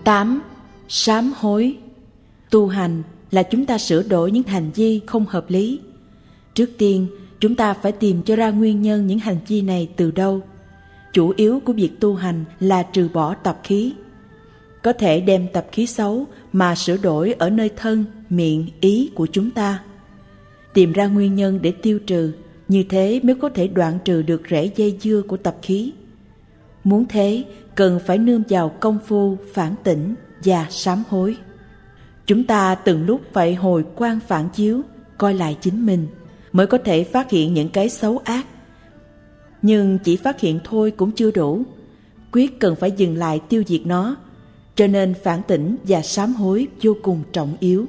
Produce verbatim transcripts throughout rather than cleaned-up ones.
tám. Sám hối. Tu hành là chúng ta sửa đổi những hành vi không hợp lý. Trước tiên, chúng ta phải tìm cho ra nguyên nhân những hành vi này từ đâu. Chủ yếu của việc tu hành là trừ bỏ tập khí. Có thể đem tập khí xấu mà sửa đổi ở nơi thân, miệng, ý của chúng ta. Tìm ra nguyên nhân để tiêu trừ, như thế mới có thể đoạn trừ được rễ dây dưa của tập khí. Muốn thế, cần phải nương vào công phu phản tỉnh và sám hối. Chúng ta từng lúc phải hồi quang phản chiếu, coi lại chính mình, mới có thể phát hiện những cái xấu ác. Nhưng chỉ phát hiện thôi cũng chưa đủ, quyết cần phải dừng lại tiêu diệt nó, cho nên phản tỉnh và sám hối vô cùng trọng yếu.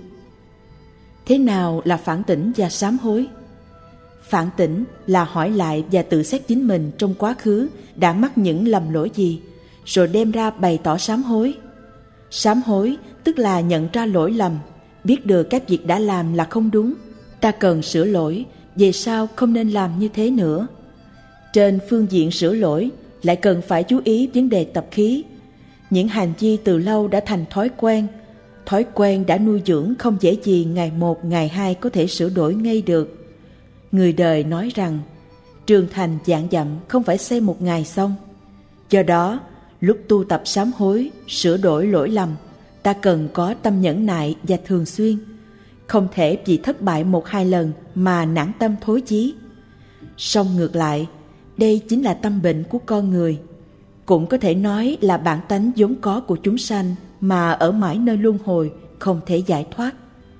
Thế nào là phản tỉnh và sám hối? Phản tỉnh là hỏi lại và tự xét chính mình trong quá khứ đã mắc những lầm lỗi gì, rồi đem ra bày tỏ sám hối. Sám hối tức là nhận ra lỗi lầm, biết được các việc đã làm là không đúng, ta cần sửa lỗi, về sau không nên làm như thế nữa. Trên phương diện sửa lỗi, lại cần phải chú ý vấn đề tập khí. Những hành vi từ lâu đã thành thói quen, thói quen đã nuôi dưỡng không dễ gì ngày một ngày hai có thể sửa đổi ngay được. Người đời nói rằng trường thành vạn dặm không phải xây một ngày xong. Do đó, lúc tu tập sám hối, sửa đổi lỗi lầm, ta cần có tâm nhẫn nại và thường xuyên, không thể vì thất bại một hai lần mà nản tâm thối chí. Song ngược lại, đây chính là tâm bệnh của con người, cũng có thể nói là bản tánh vốn có của chúng sanh mà ở mãi nơi luân hồi, không thể giải thoát.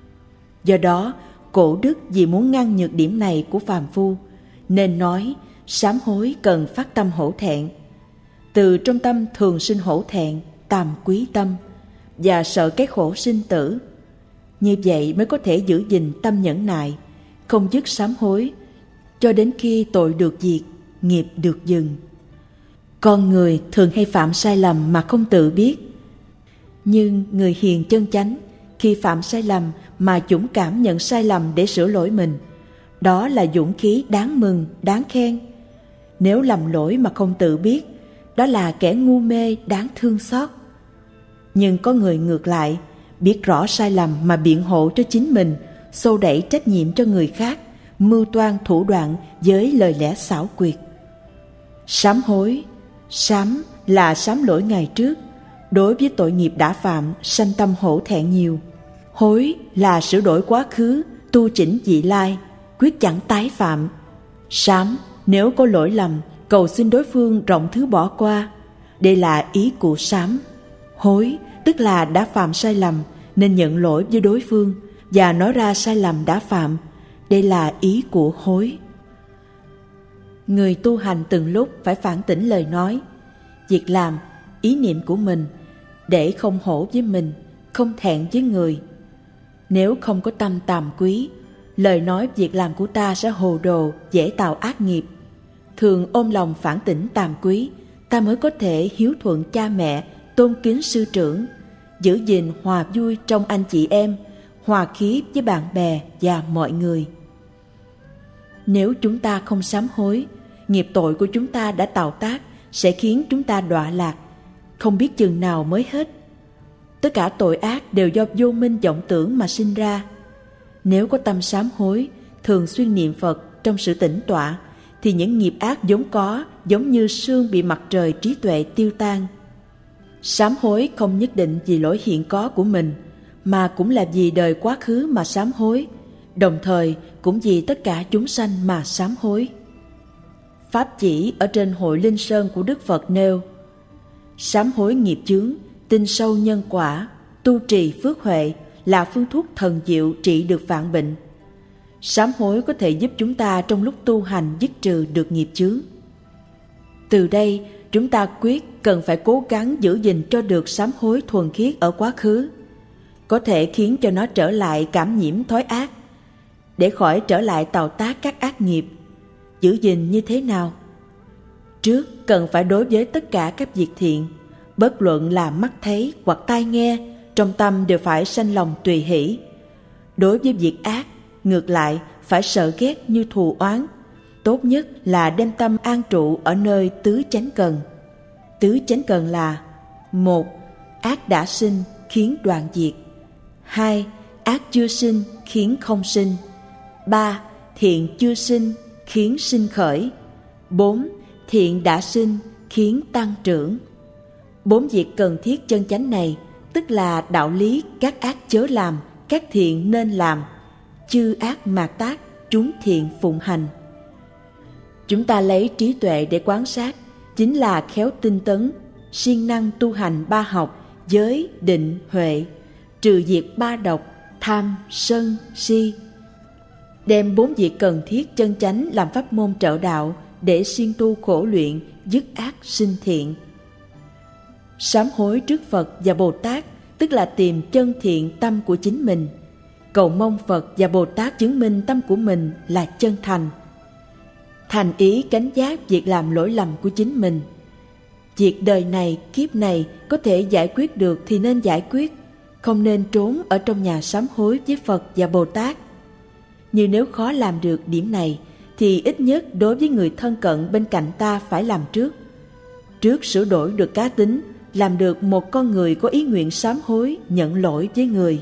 Do đó, cổ đức vì muốn ngăn nhược điểm này của phàm phu, nên nói sám hối cần phát tâm hổ thẹn. Từ trong tâm thường sinh hổ thẹn, tàm quý tâm và sợ cái khổ sinh tử. Như vậy mới có thể giữ gìn tâm nhẫn nại, không dứt sám hối, cho đến khi tội được diệt, nghiệp được dừng. Con người thường hay phạm sai lầm mà không tự biết. Nhưng người hiền chân chánh, khi phạm sai lầm mà dũng cảm nhận sai lầm để sửa lỗi mình, đó là dũng khí đáng mừng, đáng khen. Nếu lầm lỗi mà không tự biết, đó là kẻ ngu mê đáng thương xót. Nhưng có người ngược lại, biết rõ sai lầm mà biện hộ cho chính mình, xô đẩy trách nhiệm cho người khác, mưu toan thủ đoạn với lời lẽ xảo quyệt. Sám hối. Sám là sám lỗi ngày trước, đối với tội nghiệp đã phạm, sanh tâm hổ thẹn nhiều. Hối là sửa đổi quá khứ, tu chỉnh vị lai, quyết chẳng tái phạm. Sám, nếu có lỗi lầm, cầu xin đối phương rộng thứ bỏ qua. Đây là ý của sám. Hối tức là đã phạm sai lầm nên nhận lỗi với đối phương và nói ra sai lầm đã phạm. Đây là ý của hối. Người tu hành từng lúc phải phản tỉnh lời nói, việc làm, ý niệm của mình, để không hổ với mình, không thẹn với người. Nếu không có tâm tàm quý, lời nói việc làm của ta sẽ hồ đồ, dễ tạo ác nghiệp. Thường ôm lòng phản tỉnh tàm quý, ta mới có thể hiếu thuận cha mẹ, tôn kính sư trưởng, giữ gìn hòa vui trong anh chị em, hòa khí với bạn bè và mọi người. Nếu chúng ta không sám hối, nghiệp tội của chúng ta đã tạo tác sẽ khiến chúng ta đọa lạc, không biết chừng nào mới hết. Tất cả tội ác đều do vô minh vọng tưởng mà sinh ra. Nếu có tâm sám hối, thường xuyên niệm Phật trong sự tĩnh tọa, thì những nghiệp ác vốn có giống như sương bị mặt trời trí tuệ tiêu tan. Sám hối không nhất định vì lỗi hiện có của mình, mà cũng là vì đời quá khứ mà sám hối, đồng thời cũng vì tất cả chúng sanh mà sám hối. Pháp chỉ ở trên hội Linh Sơn của Đức Phật nêu: sám hối nghiệp chướng, tin sâu nhân quả, tu trì phước huệ là phương thuốc thần diệu trị được vạn bệnh. Sám hối có thể giúp chúng ta trong lúc tu hành dứt trừ được nghiệp chướng. Từ đây, chúng ta quyết cần phải cố gắng giữ gìn cho được sám hối thuần khiết ở quá khứ, có thể khiến cho nó trở lại cảm nhiễm thói ác, để khỏi trở lại tạo tác các ác nghiệp. Giữ gìn như thế nào? Trước cần phải đối với tất cả các việc thiện, bất luận là mắt thấy hoặc tai nghe, trong tâm đều phải sanh lòng tùy hỷ. Đối với việc ác, ngược lại phải sợ ghét như thù oán. Tốt nhất là đem tâm an trụ ở nơi tứ chánh cần. Tứ chánh cần là: một. ác đã sinh khiến đoạn diệt. Hai, ác chưa sinh khiến không sinh. Ba, thiện chưa sinh khiến sinh khởi. Bốn, thiện đã sinh khiến tăng trưởng. Bốn việc cần thiết chân chánh này, tức là đạo lý các ác chớ làm, các thiện nên làm, chư ác mạt tác, chúng thiện phụng hành. Chúng ta lấy trí tuệ để quan sát, chính là khéo tinh tấn, siêng năng tu hành ba học, giới, định, huệ, trừ diệt ba độc, tham, sân, si. Đem bốn việc cần thiết chân chánh làm pháp môn trợ đạo để siêng tu khổ luyện, dứt ác sinh thiện. Sám hối trước Phật và Bồ Tát tức là tìm chân thiện tâm của chính mình, cầu mong Phật và Bồ Tát chứng minh tâm của mình là chân thành. Thành ý cảnh giác việc làm lỗi lầm của chính mình. Việc đời này, kiếp này có thể giải quyết được thì nên giải quyết, không nên trốn ở trong nhà sám hối với Phật và Bồ Tát. Nhưng nếu khó làm được điểm này, thì ít nhất đối với người thân cận bên cạnh ta phải làm trước. Trước sửa đổi được cá tính, làm được một con người có ý nguyện sám hối, nhận lỗi với người.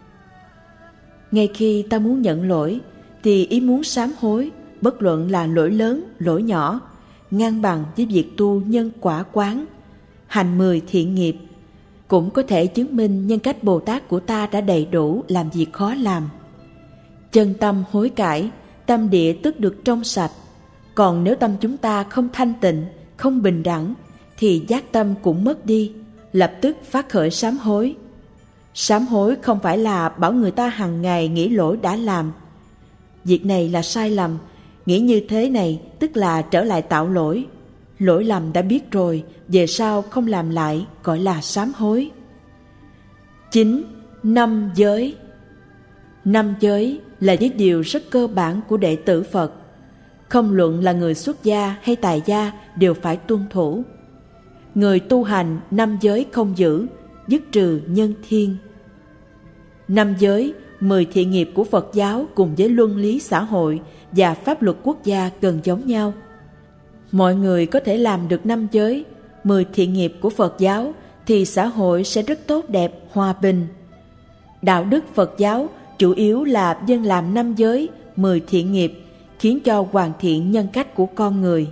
Ngay khi ta muốn nhận lỗi, thì ý muốn sám hối, bất luận là lỗi lớn, lỗi nhỏ, ngang bằng với việc tu nhân quả quán, hành mười thiện nghiệp, cũng có thể chứng minh nhân cách Bồ Tát của ta đã đầy đủ làm việc khó làm. Chân tâm hối cải, tâm địa tức được trong sạch. Còn nếu tâm chúng ta không thanh tịnh, không bình đẳng, thì giác tâm cũng mất đi, lập tức phát khởi sám hối. Sám hối không phải là bảo người ta hằng ngày nghĩ lỗi đã làm. Việc này là sai lầm, nghĩ như thế này tức là trở lại tạo lỗi. Lỗi lầm đã biết rồi, về sau không làm lại, gọi là sám hối. Chín. Năm giới. Năm giới là những điều rất cơ bản của đệ tử Phật. Không luận là người xuất gia hay tài gia đều phải tuân thủ. Người tu hành năm giới không giữ, dứt trừ nhân thiên. Năm giới, mười thiện nghiệp của Phật giáo cùng với luân lý xã hội và pháp luật quốc gia gần giống nhau. Mọi người có thể làm được năm giới, mười thiện nghiệp của Phật giáo thì xã hội sẽ rất tốt đẹp, hòa bình. Đạo đức Phật giáo chủ yếu là dân làm năm giới, mười thiện nghiệp, khiến cho hoàn thiện nhân cách của con người.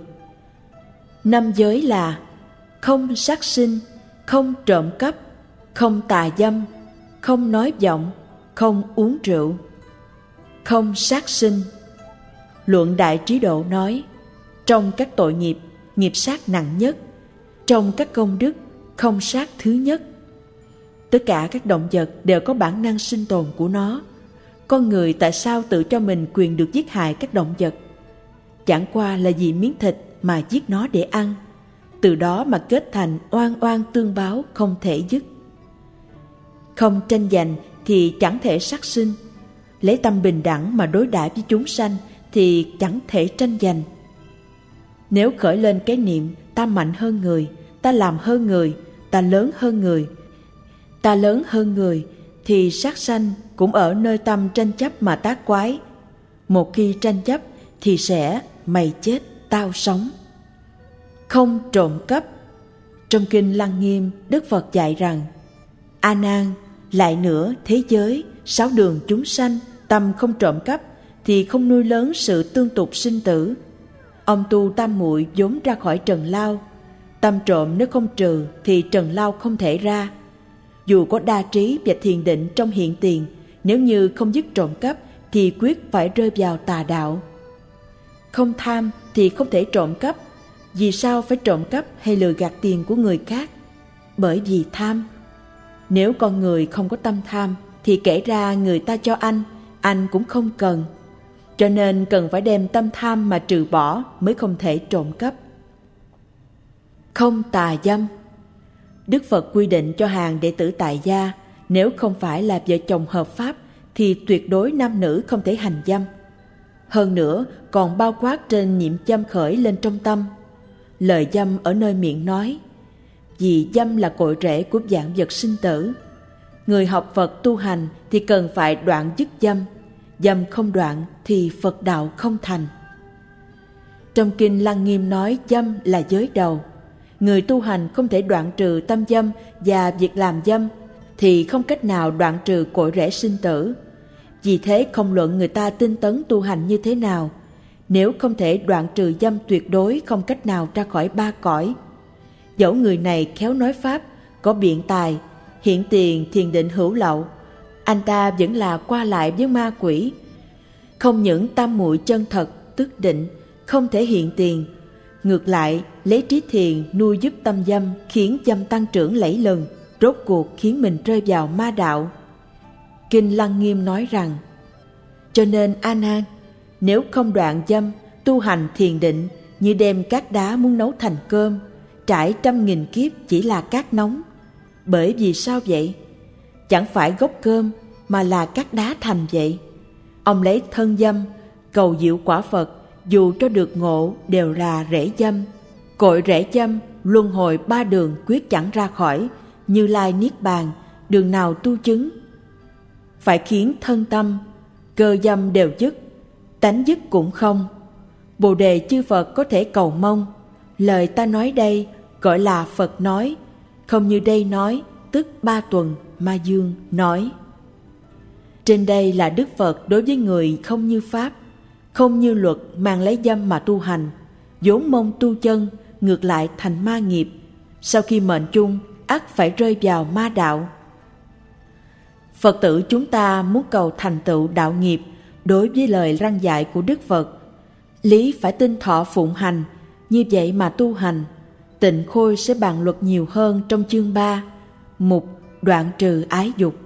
Năm giới là không sát sinh, không trộm cắp, không tà dâm, không nói vọng, không uống rượu. Không sát sinh. Luận Đại Trí Độ nói, trong các tội nghiệp, nghiệp sát nặng nhất, trong các công đức, không sát thứ nhất. Tất cả các động vật đều có bản năng sinh tồn của nó. Con người tại sao tự cho mình quyền được giết hại các động vật? Chẳng qua là vì miếng thịt mà giết nó để ăn, từ đó mà kết thành oan oan tương báo không thể dứt. Không tranh giành thì chẳng thể sát sinh. Lấy tâm bình đẳng mà đối đãi với chúng sanh thì chẳng thể tranh giành. Nếu khởi lên cái niệm ta mạnh hơn người, ta làm hơn người, ta lớn hơn người, ta lớn hơn người, thì sát sanh cũng ở nơi tâm tranh chấp mà tác quái. Một khi tranh chấp thì sẽ mày chết tao sống. Không trộm cắp. Trong kinh Lăng Nghiêm, Đức Phật dạy rằng: A Nan, lại nữa thế giới, sáu đường chúng sanh, tâm không trộm cắp thì không nuôi lớn sự tương tục sinh tử. Ông tu tam muội vốn ra khỏi trần lao, tâm trộm nếu không trừ thì trần lao không thể ra. Dù có đa trí và thiền định trong hiện tiền, nếu như không dứt trộm cắp thì quyết phải rơi vào tà đạo. Không tham thì không thể trộm cắp. Vì sao phải trộm cắp hay lừa gạt tiền của người khác? Bởi vì tham. Nếu con người không có tâm tham thì kể ra người ta cho anh, anh cũng không cần. Cho nên cần phải đem tâm tham mà trừ bỏ mới không thể trộm cắp. Không tà dâm. Đức Phật quy định cho hàng đệ tử tại gia, nếu không phải là vợ chồng hợp pháp thì tuyệt đối nam nữ không thể hành dâm. Hơn nữa còn bao quát trên nhiệm dâm khởi lên trong tâm. Lời dâm ở nơi miệng nói, vì dâm là cội rễ của vạn vật sinh tử. Người học Phật tu hành thì cần phải đoạn dứt dâm. Dâm không đoạn thì Phật đạo không thành. Trong kinh Lăng Nghiêm nói dâm là giới đầu, người tu hành không thể đoạn trừ tâm dâm và việc làm dâm, thì không cách nào đoạn trừ cội rễ sinh tử. Vì thế không luận người ta tinh tấn tu hành như thế nào, nếu không thể đoạn trừ dâm tuyệt đối không cách nào ra khỏi ba cõi. Dẫu người này khéo nói pháp, có biện tài, hiện tiền thiền định hữu lậu, anh ta vẫn là qua lại với ma quỷ. Không những tam muội chân thật, tức định, không thể hiện tiền, ngược lại lấy trí thiền nuôi giúp tâm dâm, khiến dâm tăng trưởng lẫy lừng, rốt cuộc khiến mình rơi vào ma đạo. Kinh Lăng Nghiêm nói rằng, cho nên A Nan, nếu không đoạn dâm, tu hành thiền định như đem cát đá muốn nấu thành cơm, trải trăm nghìn kiếp chỉ là cát nóng. Bởi vì sao vậy? Chẳng phải gốc cơm mà là cát đá thành vậy. Ông lấy thân dâm cầu diệu quả Phật, dù cho được ngộ đều là rễ dâm. Cội rễ dâm luân hồi ba đường quyết chẳng ra khỏi, Như Lai niết bàn, đường nào tu chứng. Phải khiến thân tâm, cơ dâm đều dứt, tánh dứt cũng không. Bồ đề chư Phật có thể cầu mong. Lời ta nói đây gọi là Phật nói, không như đây nói, tức ba tuần Ma Dương nói. Trên đây là Đức Phật đối với người không như Pháp, không như luật mang lấy dâm mà tu hành, vốn mong tu chân, ngược lại thành ma nghiệp. Sau khi mệnh chung, ắt phải rơi vào ma đạo. Phật tử chúng ta muốn cầu thành tựu đạo nghiệp, đối với lời răn dạy của Đức Phật, lý phải tinh thọ phụng hành, như vậy mà tu hành. Tịnh Khôi sẽ bàn luật nhiều hơn trong chương ba, mục đoạn trừ ái dục.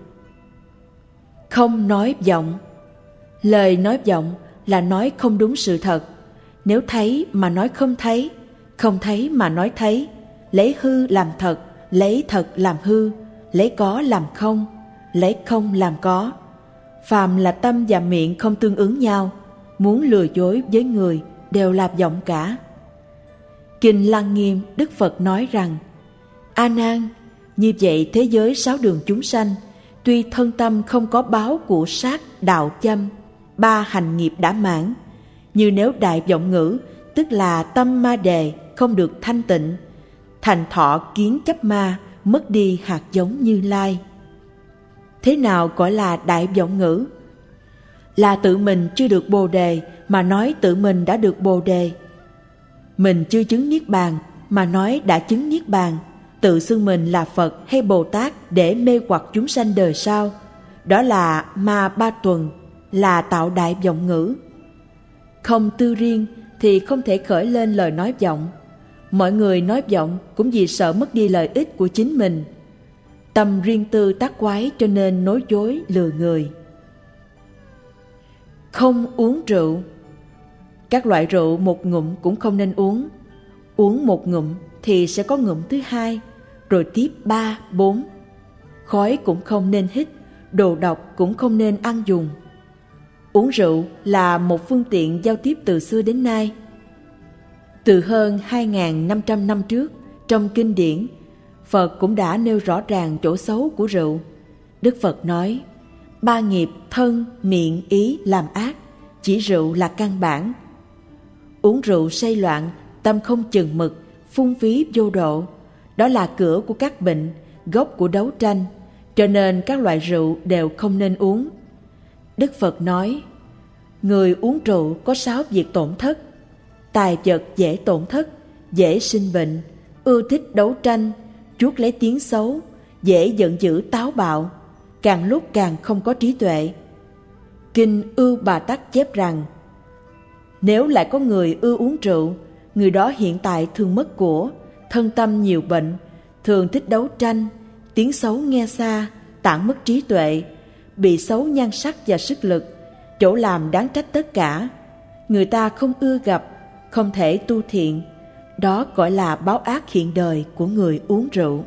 Không nói vọng. Lời nói vọng là nói không đúng sự thật. Nếu thấy mà nói không thấy, không thấy mà nói thấy, lấy hư làm thật, lấy thật làm hư, lấy có làm không, lấy không làm có. Phàm là tâm và miệng không tương ứng nhau, muốn lừa dối với người đều là vọng cả. Kinh Lăng Nghiêm, Đức Phật nói rằng, A Nan, như vậy thế giới sáu đường chúng sanh, tuy thân tâm không có báo của sát đạo châm, ba hành nghiệp đã mãn, như nếu đại vọng ngữ, tức là tâm ma đề không được thanh tịnh, thành thọ kiến chấp ma, mất đi hạt giống Như Lai. Thế nào gọi là đại vọng ngữ? Là tự mình chưa được bồ đề mà nói tự mình đã được bồ đề. Mình chưa chứng niết bàn mà nói đã chứng niết bàn, tự xưng mình là Phật hay Bồ Tát để mê hoặc chúng sanh đời sau. Đó là ma ba tuần, là tạo đại vọng ngữ. Không tư riêng thì không thể khởi lên lời nói vọng. Mọi người nói vọng cũng vì sợ mất đi lợi ích của chính mình. Tâm riêng tư tác quái cho nên nói dối lừa người. Không uống rượu. Các loại rượu một ngụm cũng không nên uống. Uống một ngụm thì sẽ có ngụm thứ hai, rồi tiếp ba, bốn. Khói cũng không nên hít, đồ độc cũng không nên ăn dùng. Uống rượu là một phương tiện giao tiếp từ xưa đến nay. Từ hơn hai nghìn năm trăm năm trước, trong kinh điển, Phật cũng đã nêu rõ ràng chỗ xấu của rượu. Đức Phật nói, ba nghiệp thân, miệng, ý làm ác, chỉ rượu là căn bản. Uống rượu say loạn, tâm không chừng mực, phung phí vô độ, đó là cửa của các bệnh, gốc của đấu tranh, cho nên các loại rượu đều không nên uống. Đức Phật nói, người uống rượu có sáu việc tổn thất. Tài vật dễ tổn thất, dễ sinh bệnh, ưa thích đấu tranh, chuốc lấy tiếng xấu, dễ giận dữ táo bạo, càng lúc càng không có trí tuệ. Kinh Ưu Bà Tắc chép rằng, nếu lại có người ưa uống rượu, người đó hiện tại thường mất của, thân tâm nhiều bệnh, thường thích đấu tranh, tiếng xấu nghe xa, tản mất trí tuệ, bị xấu nhan sắc và sức lực, chỗ làm đáng trách tất cả. Người ta không ưa gặp, không thể tu thiện. Đó gọi là báo ác hiện đời của người uống rượu.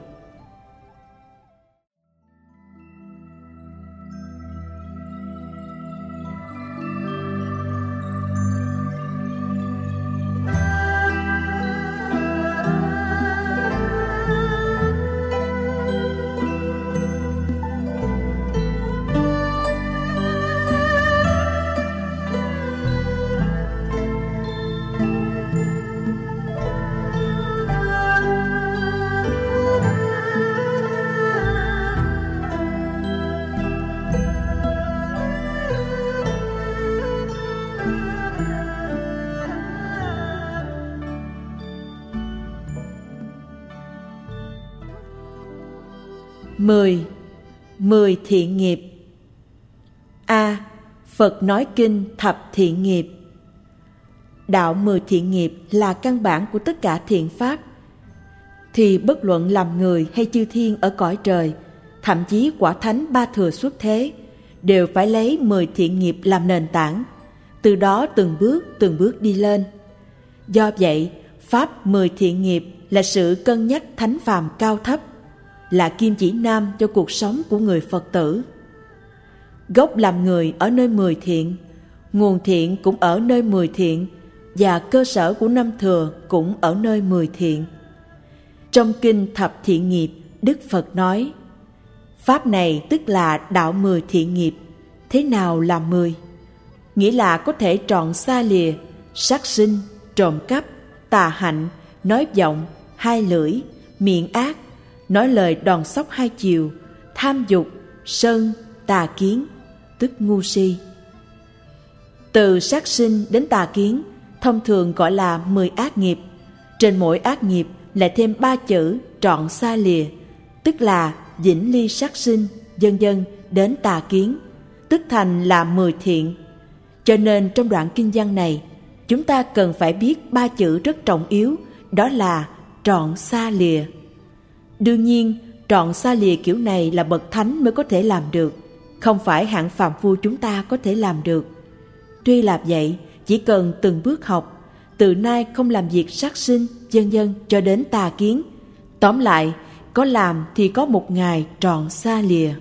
Mười. Mười thiện nghiệp. A. Phật nói kinh thập thiện nghiệp. Đạo mười thiện nghiệp là căn bản của tất cả thiện pháp. Thì bất luận làm người hay chư thiên ở cõi trời, thậm chí quả thánh ba thừa xuất thế, đều phải lấy mười thiện nghiệp làm nền tảng, từ đó từng bước từng bước đi lên. Do vậy, pháp mười thiện nghiệp là sự cân nhắc thánh phàm cao thấp, là kim chỉ nam cho cuộc sống của người Phật tử. Gốc làm người ở nơi mười thiện, nguồn thiện cũng ở nơi mười thiện, và cơ sở của năm thừa cũng ở nơi mười thiện. Trong kinh thập thiện nghiệp, Đức Phật nói, pháp này tức là đạo mười thiện nghiệp. Thế nào là mười? Nghĩa là có thể trọn xa lìa sát sinh, trộm cắp, tà hạnh, nói vọng, hai lưỡi, miệng ác, nói lời đòn sóc hai chiều, tham dục, sân, tà kiến, tức ngu si. Từ sát sinh đến tà kiến thông thường gọi là mười ác nghiệp. Trên mỗi ác nghiệp lại thêm ba chữ trọn xa lìa, tức là vĩnh ly sát sinh, vân vân đến tà kiến, tức thành là mười thiện. Cho nên trong đoạn kinh văn này, chúng ta cần phải biết ba chữ rất trọng yếu, đó là trọn xa lìa. Đương nhiên, trọn xa lìa kiểu này là bậc thánh mới có thể làm được, không phải hạng phàm phu chúng ta có thể làm được. Tuy là vậy, chỉ cần từng bước học, từ nay không làm việc sát sinh, vân vân cho đến tà kiến. Tóm lại, có làm thì có một ngày trọn xa lìa.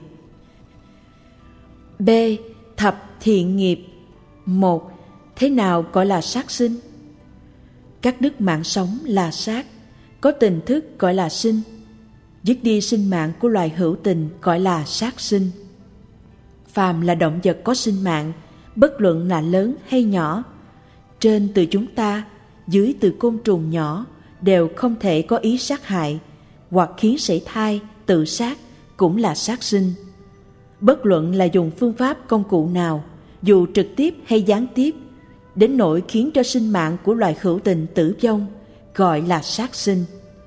B. Thập thiện nghiệp. Một. Thế nào gọi là sát sinh? Cắt đứt mạng sống là sát, có tình thức gọi là sinh, dứt đi sinh mạng của loài hữu tình gọi là sát sinh. Phàm là động vật có sinh mạng, bất luận là lớn hay nhỏ, trên từ chúng ta, dưới từ côn trùng nhỏ, đều không thể có ý sát hại, hoặc khiến sảy thai, tự sát cũng là sát sinh. Bất luận là dùng phương pháp công cụ nào, dù trực tiếp hay gián tiếp, đến nỗi khiến cho sinh mạng của loài hữu tình tử vong, gọi là sát sinh.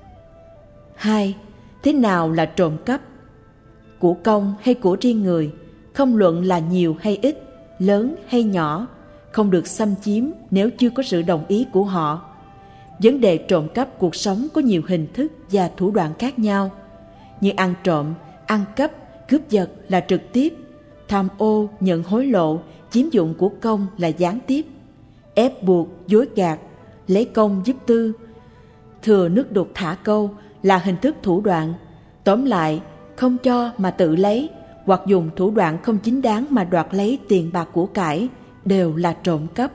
Hai. Thế nào là trộm cắp? Của công hay của riêng người, không luận là nhiều hay ít, lớn hay nhỏ, không được xâm chiếm nếu chưa có sự đồng ý của họ. Vấn đề trộm cắp cuộc sống có nhiều hình thức và thủ đoạn khác nhau, như ăn trộm, ăn cắp, cướp giật là trực tiếp, tham ô, nhận hối lộ, chiếm dụng của công là gián tiếp, ép buộc, dối gạt, lấy công giúp tư, thừa nước đục thả câu là hình thức thủ đoạn. Tóm lại, không cho mà tự lấy, hoặc dùng thủ đoạn không chính đáng mà đoạt lấy tiền bạc của cải, đều là trộm cắp.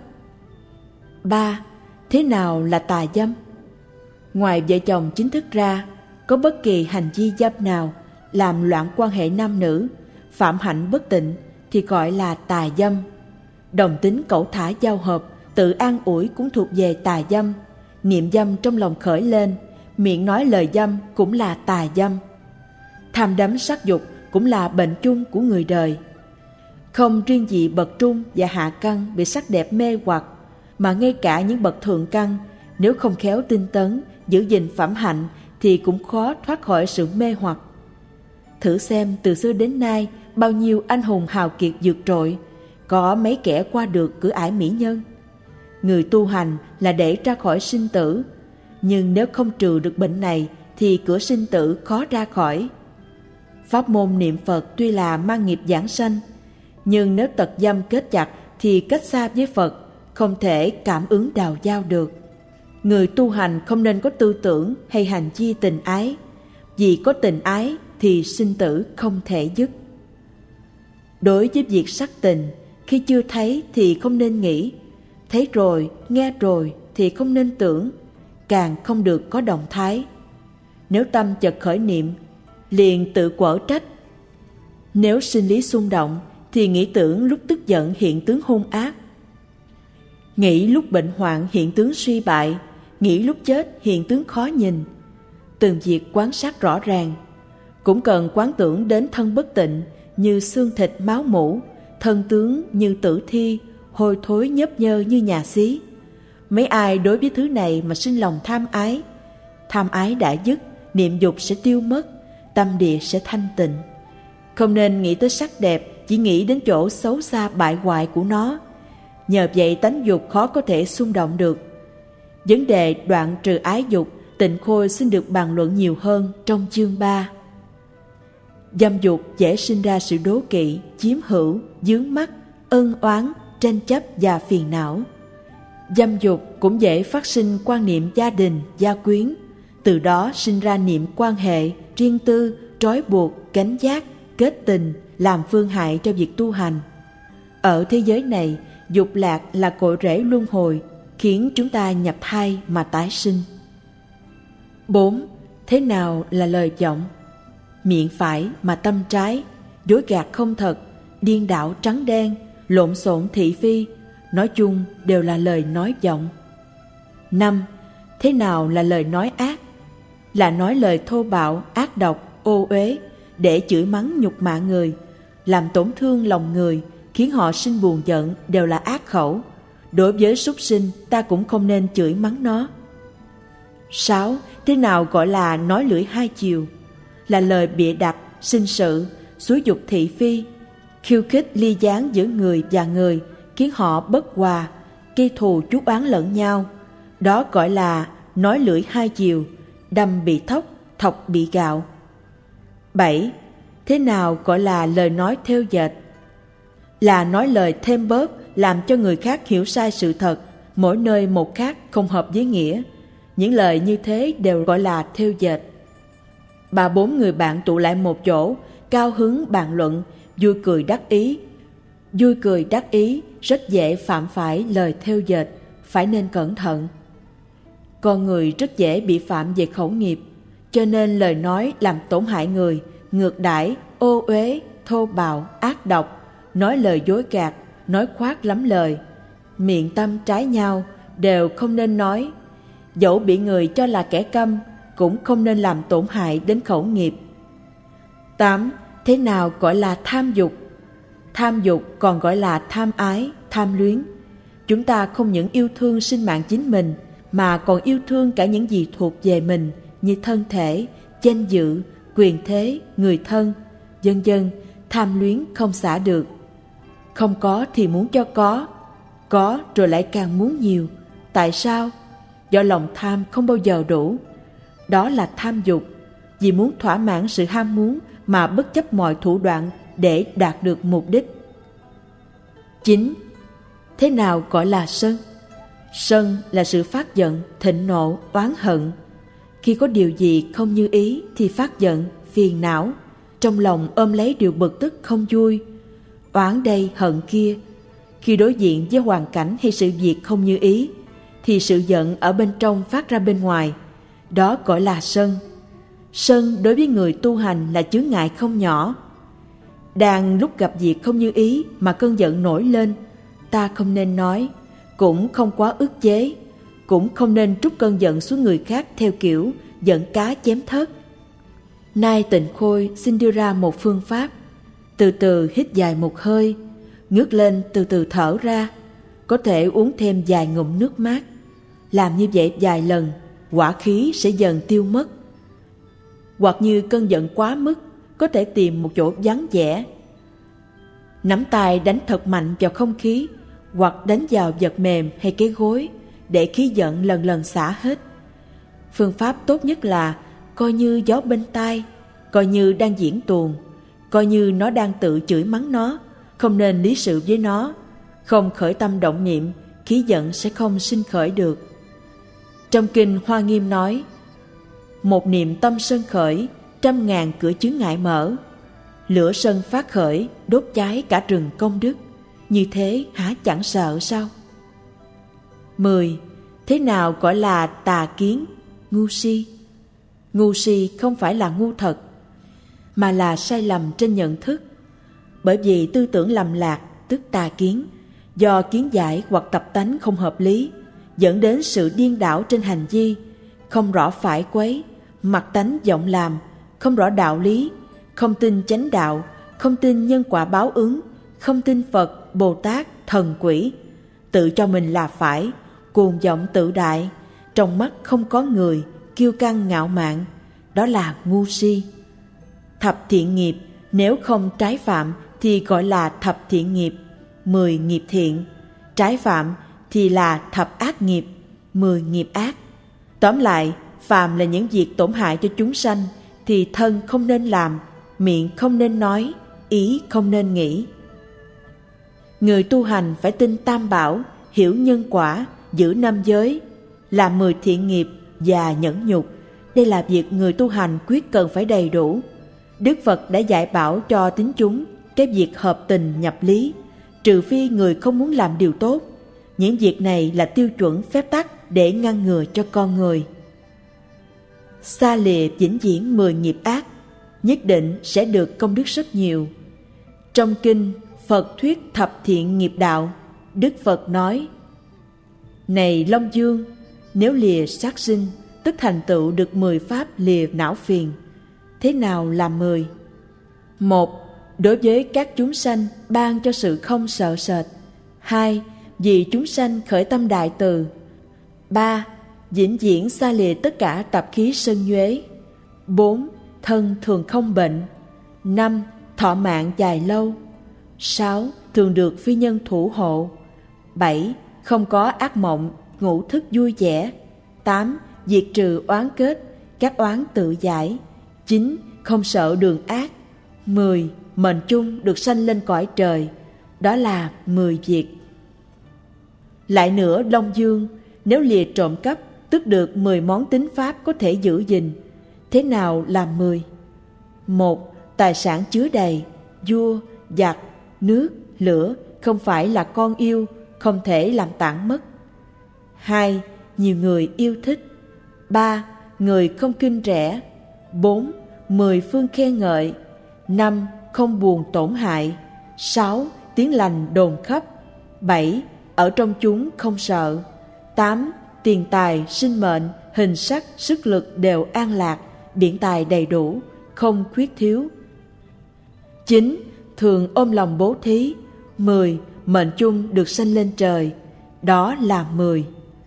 Ba. Thế nào là tà dâm? Ngoài vợ chồng chính thức ra, có bất kỳ hành vi dâm nào làm loạn quan hệ nam nữ, phạm hạnh bất tịnh thì gọi là tà dâm. Đồng tính cẩu thả giao hợp, tự an ủi cũng thuộc về tà dâm. Niệm dâm trong lòng khởi lên, miệng nói lời dâm cũng là tà dâm. Tham đắm sắc dục cũng là bệnh chung của người đời. Không riêng gì bậc trung và hạ căn bị sắc đẹp mê hoặc, mà ngay cả những bậc thượng căn, nếu không khéo tinh tấn, giữ gìn phẩm hạnh thì cũng khó thoát khỏi sự mê hoặc. Thử xem từ xưa đến nay bao nhiêu anh hùng hào kiệt vượt trội, có mấy kẻ qua được cửa ải mỹ nhân. Người tu hành là để ra khỏi sinh tử, nhưng nếu không trừ được bệnh này thì cửa sinh tử khó ra khỏi. Pháp môn niệm Phật tuy là mang nghiệp giảng sanh, nhưng nếu tật dâm kết chặt thì cách xa với Phật, không thể cảm ứng đào giao được. Người tu hành không nên có tư tưởng hay hành vi tình ái, vì có tình ái thì sinh tử không thể dứt. Đối với việc sắc tình, khi chưa thấy thì không nên nghĩ, thấy rồi, nghe rồi thì không nên tưởng, càng không được có động thái. Nếu tâm chợt khởi niệm, liền tự quở trách. Nếu sinh lý xung động thì nghĩ tưởng lúc tức giận hiện tướng hung ác, nghĩ lúc bệnh hoạn hiện tướng suy bại, nghĩ lúc chết hiện tướng khó nhìn. Từng việc quan sát rõ ràng. Cũng cần quán tưởng đến thân bất tịnh như xương thịt máu mủ, thân tướng như tử thi, hôi thối nhớp nhơ như nhà xí. Mấy ai đối với thứ này mà sinh lòng tham ái, tham ái đã dứt, niệm dục sẽ tiêu mất, tâm địa sẽ thanh tịnh. Không nên nghĩ tới sắc đẹp, chỉ nghĩ đến chỗ xấu xa bại hoại của nó. Nhờ vậy tánh dục khó có thể xung động được. Vấn đề đoạn trừ ái dục, Tịnh Khôi xin được bàn luận nhiều hơn trong chương ba. Dâm dục dễ sinh ra sự đố kỵ, chiếm hữu, dướng mắt, ân oán, tranh chấp và phiền não. Dâm dục cũng dễ phát sinh quan niệm gia đình, gia quyến, từ đó sinh ra niệm quan hệ, riêng tư, trói buộc, gánh vác, kết tình, làm phương hại cho việc tu hành. Ở thế giới này, dục lạc là cội rễ luân hồi, khiến chúng ta nhập thai mà tái sinh. bốn. Thế nào là lời vọng? Miệng phải mà tâm trái, dối gạt không thật, điên đảo trắng đen, lộn xộn thị phi, nói chung đều là lời nói vọng. năm. Thế nào là lời nói ác? Là nói lời thô bạo, ác độc, ô uế, để chửi mắng nhục mạ người, làm tổn thương lòng người, khiến họ sinh buồn giận, đều là ác khẩu. Đối với súc sinh, ta cũng không nên chửi mắng nó. sáu. Thế nào gọi là nói lưỡi hai chiều? Là lời bịa đặt, sinh sự, xúi dục thị phi, khiêu khích ly gián giữa người và người, khiến họ bất hòa, gây thù chuốc oán lẫn nhau. Đó gọi là nói lưỡi hai chiều, đâm bị thóc, thọc bị gạo. bảy. Thế nào gọi là lời nói thêu dệt? Là nói lời thêm bớt, làm cho người khác hiểu sai sự thật, mỗi nơi một khác, không hợp với nghĩa. Những lời như thế đều gọi là thêu dệt. Ba bốn người bạn tụ lại một chỗ, cao hứng bàn luận, vui cười đắc ý. Vui cười đắc ý rất dễ phạm phải lời thêu dệt, phải nên cẩn thận. Con người rất dễ bị phạm về khẩu nghiệp, cho nên lời nói làm tổn hại người, ngược đãi, ô uế, thô bạo, ác độc, nói lời dối gạt, nói khoác lắm lời, miệng tâm trái nhau đều không nên nói. Dẫu bị người cho là kẻ câm, cũng không nên làm tổn hại đến khẩu nghiệp. tám. Thế nào gọi là tham dục? Tham dục còn gọi là tham ái, tham luyến. Chúng ta không những yêu thương sinh mạng chính mình, mà còn yêu thương cả những gì thuộc về mình, như thân thể, danh dự, quyền thế, người thân, vân vân. Tham luyến không xả được. Không có thì muốn cho có, có rồi lại càng muốn nhiều. Tại sao? Do lòng tham không bao giờ đủ. Đó là tham dục, vì muốn thỏa mãn sự ham muốn mà bất chấp mọi thủ đoạn để đạt được mục đích. chín. Thế nào gọi là sân? Sân là sự phát giận, thịnh nộ, oán hận. Khi có điều gì không như ý thì phát giận, phiền não, trong lòng ôm lấy điều bực tức không vui, oán đây hận kia. Khi đối diện với hoàn cảnh hay sự việc không như ý, thì sự giận ở bên trong phát ra bên ngoài. Đó gọi là sân. Sân đối với người tu hành là chướng ngại không nhỏ. Đang lúc gặp việc không như ý mà cơn giận nổi lên, ta không nên nói, cũng không quá ức chế, cũng không nên trút cơn giận xuống người khác theo kiểu giận cá chém thớt. Nay Tịnh Khôi xin đưa ra một phương pháp. Từ từ hít dài một hơi, ngước lên từ từ thở ra, có thể uống thêm vài ngụm nước mát. Làm như vậy vài lần, hỏa khí sẽ dần tiêu mất. Hoặc như cơn giận quá mức, có thể tìm một chỗ vắng vẻ, nắm tay đánh thật mạnh vào không khí, hoặc đánh vào vật mềm hay cái gối, để khí giận lần lần xả hết. Phương pháp tốt nhất là coi như gió bên tai, coi như đang diễn tuồng, coi như nó đang tự chửi mắng nó, không nên lý sự với nó, không khởi tâm động niệm, khí giận sẽ không sinh khởi được. Trong kinh Hoa Nghiêm nói, một niệm tâm sân khởi, trăm ngàn cửa chướng ngại mở. Lửa sân phát khởi, đốt cháy cả rừng công đức. Như thế há chẳng sợ sao? mười. Thế nào gọi là tà kiến, ngu si? Ngu si không phải là ngu thật, mà là sai lầm trên nhận thức. Bởi vì tư tưởng lầm lạc, tức tà kiến, do kiến giải hoặc tập tánh không hợp lý, dẫn đến sự điên đảo trên hành vi, không rõ phải quấy, mặc tánh vọng làm, không rõ đạo lý, không tin chánh đạo, không tin nhân quả báo ứng, không tin Phật, Bồ Tát, thần quỷ, tự cho mình là phải, cuồng vọng tự đại, trong mắt không có người, kiêu căng ngạo mạn, đó là ngu si. Thập thiện nghiệp nếu không trái phạm thì gọi là thập thiện nghiệp, mười nghiệp thiện. Trái phạm thì là thập ác nghiệp, mười nghiệp ác. Tóm lại, phàm là những việc tổn hại cho chúng sanh thì thân không nên làm, miệng không nên nói, ý không nên nghĩ. Người tu hành phải tin Tam Bảo, hiểu nhân quả, giữ năm giới, làm mười thiện nghiệp và nhẫn nhục. Đây là việc người tu hành quyết cần phải đầy đủ. Đức Phật đã dạy bảo cho tín chúng cái việc hợp tình nhập lý, trừ phi người không muốn làm điều tốt. Những việc này là tiêu chuẩn phép tắc để ngăn ngừa cho con người. Xa lìa vĩnh viễn mười nghiệp ác, nhất định sẽ được công đức rất nhiều. Trong kinh Phật thuyết thập thiện nghiệp đạo, Đức Phật nói: Này Long Dương, nếu lìa sát sinh, tức thành tựu được mười pháp lìa não phiền. Thế nào là mười? Một, đối với các chúng sanh ban cho sự không sợ sệt. Hai, vì chúng sanh khởi tâm đại từ. Ba, vĩnh viễn xa lìa tất cả tập khí sân nhuế. Bốn, thân thường không bệnh. Năm, thọ mạng dài lâu. Sáu, thường được phi nhân thủ hộ. Bảy, không có ác mộng, ngủ thức vui vẻ. Tám, diệt trừ oán kết, các oán tự giải. Chín, không sợ đường ác. Mười, mệnh chung được sanh lên cõi trời. Đó là mười việc. Lại nữa Long Dương, nếu lìa trộm cắp, tức được mười món tín pháp có thể giữ gìn. Thế nào là mười? Một, tài sản chứa đầy, vua, giặc, nước, lửa không phải là con yêu, không thể làm tản mất. Hai, nhiều người yêu thích. Ba, người không kinh rẻ. Bốn, mười phương khen ngợi. Năm, không buồn tổn hại. Sáu, tiếng lành đồn khắp. Bảy, ở trong chúng không sợ. Tám, tiền tài, sinh mệnh, hình sắc, sức lực đều an lạc, điển tài đầy đủ, không khuyết thiếu. Chín, thường ôm lòng bố thí. Mười, mệnh chung được sanh lên trời. Đó là mười.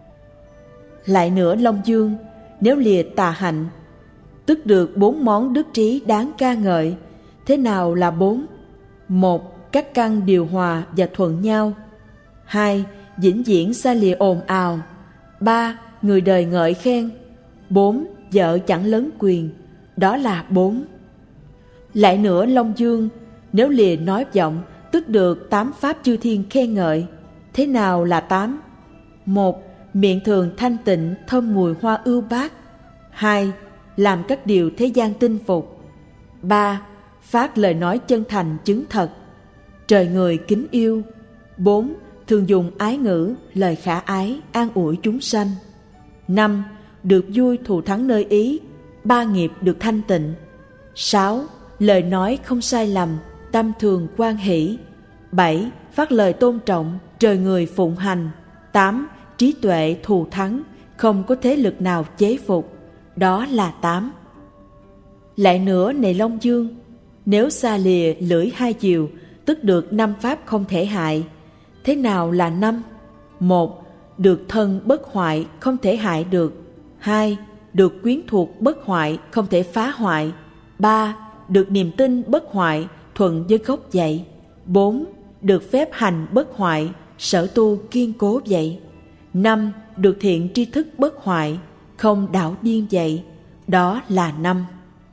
Lại nữa Long Dương, nếu lìa tà hạnh, tức được bốn món đức trí đáng ca ngợi. Thế nào là bốn? Một, các căn điều hòa và thuận nhau. Hai, vĩnh viễn xa lìa ồn ào. Ba, người đời ngợi khen. Bốn, vợ chẳng lấn quyền. Đó là bốn. Lại nữa Long Dương, nếu lìa nói vọng, tức được tám pháp chư thiên khen ngợi. Thế nào là tám? Một, miệng thường thanh tịnh thơm mùi hoa ưu bát. Hai, làm các điều thế gian tin phục. Ba, phát lời nói chân thành chứng thật, trời người kính yêu. Bốn, thường dùng ái ngữ, lời khả ái an ủi chúng sanh. Năm, được vui thù thắng nơi ý, ba nghiệp được thanh tịnh. Sáu, lời nói không sai lầm, tâm thường hoan hỷ. Bảy, phát lời tôn trọng, trời người phụng hành. Tám, trí tuệ thù thắng, không có thế lực nào chế phục. Đó là tám. Lại nữa này Long Dương, nếu xa lìa lưỡi hai chiều, tức được năm pháp không thể hại. Thế nào là năm? Một, được thân bất hoại, không thể hại được. Hai, được quyến thuộc bất hoại, không thể phá hoại. Ba, được niềm tin bất hoại, thuận với gốc dạy. Bốn, được phép hành bất hoại, sở tu kiên cố dạy. Năm, được thiện tri thức bất hoại, không đảo điên dạy. Đó là năm.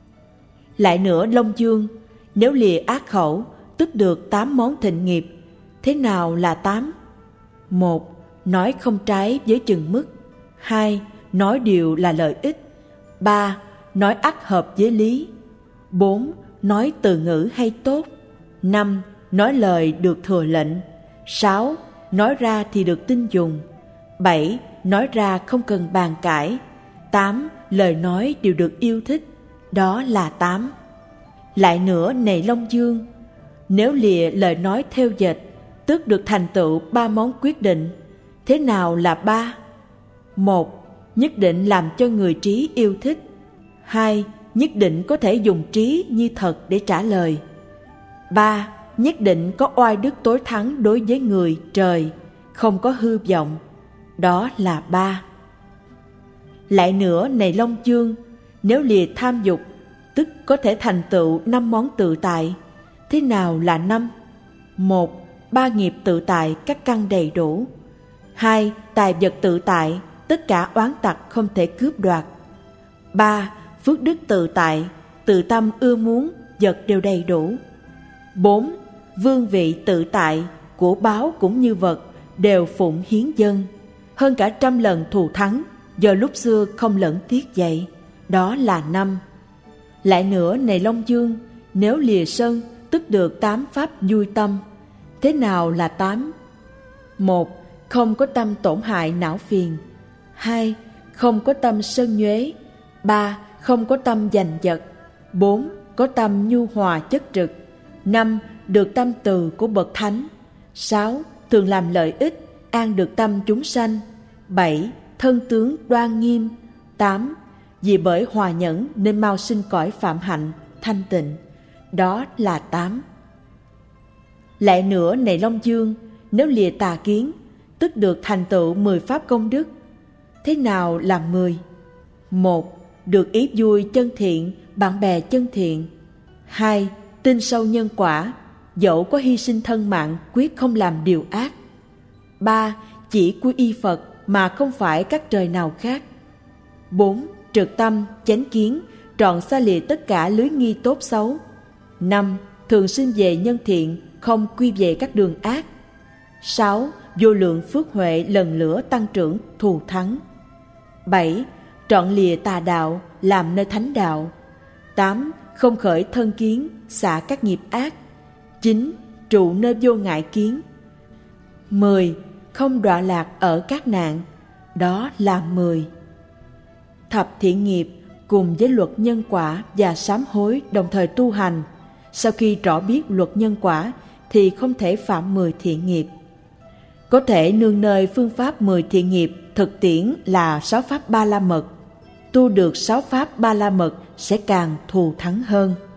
Lại nữa Long Dương, nếu lìa ác khẩu, tức được tám món thịnh nghiệp. Thế nào là tám? Một, nói không trái với chừng mức. Hai, nói điều là lợi ích. Ba, nói ắt hợp với lý. Bốn, nói từ ngữ hay tốt. Năm, nói lời được thừa lệnh. Sáu, nói ra thì được tin dùng. Bảy, nói ra không cần bàn cãi. Tám, lời nói đều được yêu thích. Đó là tám. Lại nữa này Long Dương, nếu lìa lời nói theo dệt, tức được thành tựu ba món quyết định. Thế nào là ba? Một, nhất định làm cho người trí yêu thích. Hai, nhất định có thể dùng trí như thật để trả lời. Ba, nhất định có oai đức tối thắng đối với người trời, không có hư vọng. Đó là ba. Lại nữa này Long Dương, nếu lìa tham dục, tức có thể thành tựu năm món tự tại. Thế nào là năm? Một, ba nghiệp tự tại các căn đầy đủ. Hai, tài vật tự tại, tất cả oán tặc không thể cướp đoạt. Ba, phước đức tự tại, tự tâm ưa muốn, vật đều đầy đủ. Bốn, vương vị tự tại, của báo cũng như vật, đều phụng hiến dân, hơn cả trăm lần thù thắng, do lúc xưa không lẫn tiếc dậy. Đó là năm. Lại nữa này Long Dương, nếu lìa sân, tức được tám pháp vui tâm. Thế nào là tám? Một, không có tâm tổn hại não phiền. Hai, không có tâm sân nhuế. Ba, không có tâm giành giật. Bốn, có tâm nhu hòa chất trực. Năm, được tâm từ của bậc thánh. Sáu, thường làm lợi ích, an được tâm chúng sanh. Bảy, thân tướng đoan nghiêm. Tám, vì bởi hòa nhẫn nên mau sinh cõi phạm hạnh, thanh tịnh. Đó là tám. Lại nữa này Long Dương, nếu lìa tà kiến, tức được thành tựu mười pháp công đức. Thế nào là mười? Một, được ý vui chân thiện, bạn bè chân thiện. Hai, tin sâu nhân quả, dẫu có hy sinh thân mạng quyết không làm điều ác. Ba, chỉ quy y Phật mà không phải các trời nào khác. Bốn, trực tâm, chánh kiến, trọn xa lìa tất cả lưới nghi tốt xấu. Năm, thường sinh về nhân thiện, không quy về các đường ác. Sáu, vô lượng phước huệ lần lửa tăng trưởng thù thắng. Bảy, trọn lìa tà đạo, làm nơi thánh đạo. Tám, không khởi thân kiến, xả các nghiệp ác. Chín, trụ nơi vô ngại kiến. Mười, không đọa lạc ở các nạn. Đó là mười. Thập thiện nghiệp cùng với luật nhân quả và sám hối đồng thời tu hành. Sau khi rõ biết luật nhân quả thì không thể phạm mười thiện nghiệp. Có thể nương nơi phương pháp mười thiện nghiệp thực tiễn là sáu pháp ba la mật. Tu được sáu pháp ba la mật sẽ càng thù thắng hơn.